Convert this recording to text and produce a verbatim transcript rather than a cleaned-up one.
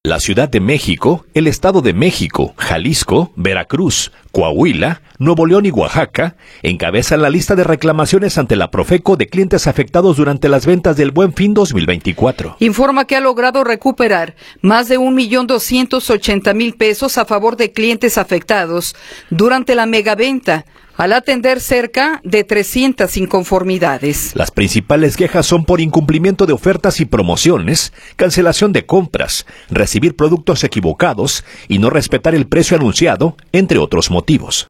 La Ciudad de México, el Estado de México, Jalisco, Veracruz, Coahuila, Nuevo León y Oaxaca encabezan la lista de reclamaciones ante la Profeco de clientes afectados durante las ventas del Buen Fin dos mil veinticuatro. Informa que ha logrado recuperar más de un millón doscientos ochenta mil pesos a favor de clientes afectados durante la megaventa, al atender cerca de trescientas inconformidades. Las principales quejas son por incumplimiento de ofertas y promociones, cancelación de compras, recibir productos equivocados y no respetar el precio anunciado, entre otros motivos.